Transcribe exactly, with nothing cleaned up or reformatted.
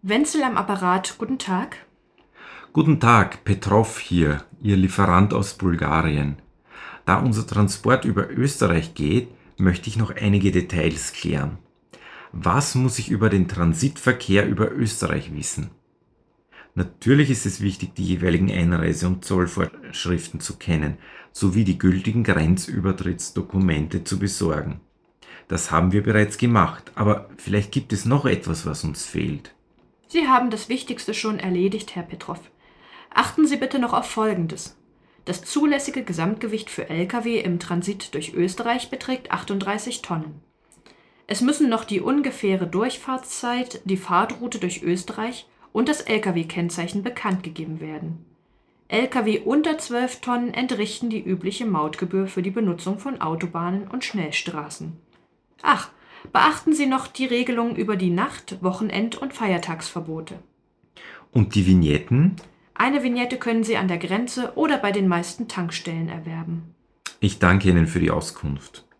Wenzel am Apparat, guten Tag. Guten Tag, Petrov hier, Ihr Lieferant aus Bulgarien. Da unser Transport über Österreich geht, möchte ich noch einige Details klären. Was muss ich über den Transitverkehr über Österreich wissen? Natürlich ist es wichtig, die jeweiligen Einreise- und Zollvorschriften zu kennen, sowie die gültigen Grenzübertrittsdokumente zu besorgen. Das haben wir bereits gemacht, aber vielleicht gibt es noch etwas, was uns fehlt. Sie haben das Wichtigste schon erledigt, Herr Petrov. Achten Sie bitte noch auf Folgendes. Das zulässige Gesamtgewicht für Lkw im Transit durch Österreich beträgt achtunddreißig Tonnen. Es müssen noch die ungefähre Durchfahrtszeit, die Fahrtroute durch Österreich und das Lkw-Kennzeichen bekannt gegeben werden. Lkw unter zwölf Tonnen entrichten die übliche Mautgebühr für die Benutzung von Autobahnen und Schnellstraßen. Ach, beachten Sie noch die Regelungen über die Nacht-, Wochenend- und Feiertagsverbote. Und die Vignetten? Eine Vignette können Sie an der Grenze oder bei den meisten Tankstellen erwerben. Ich danke Ihnen für die Auskunft.